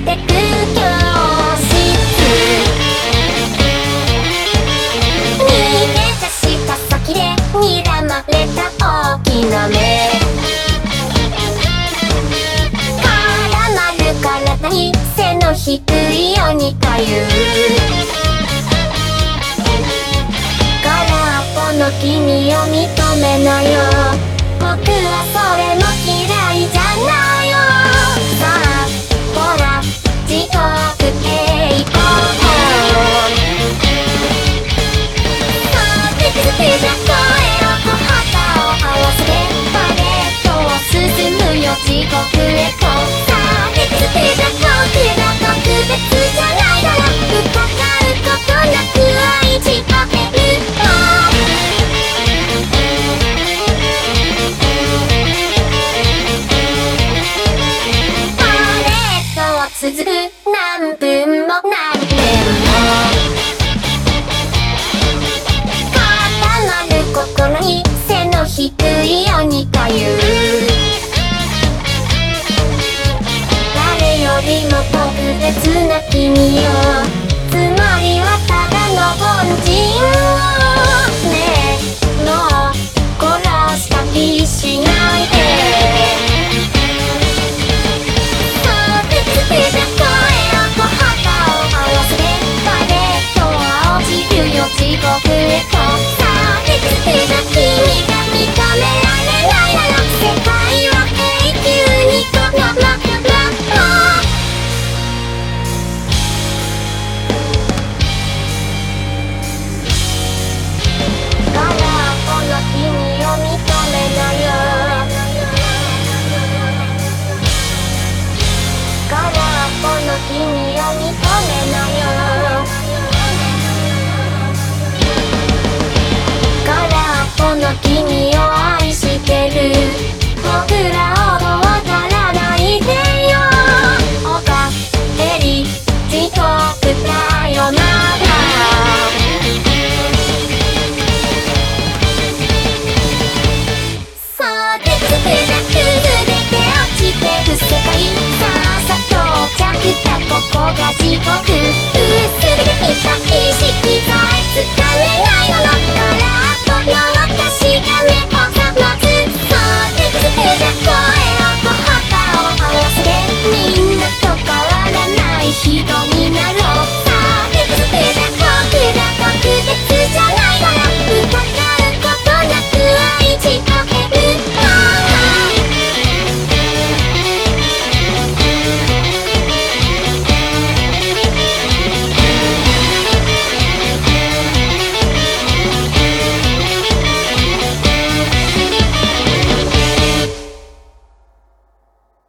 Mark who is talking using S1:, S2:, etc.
S1: てく教室逃げ出した先で睨まれた大きな目絡まる体に背の低い鬼かゆ空っぽの君を認めないよ僕はそれも嫌いじゃないよさあほら地獄へ行こうさあ手つけた声を旗を合わせてパレードを進むよ地獄へとさあ手つけた僕が特別じゃないなら疑うことなく愛しかける続く何分も何年も固まる心に背の低い鬼かゆ誰よりも特別な君よつまりはただの凡人ねえもう殺したりしないで地獄へとさあ手つけた君が認められないなら世界は永久にこのまま空っぽの君を認めないよ空っぽの君を認めないよこの君を愛してる僕ら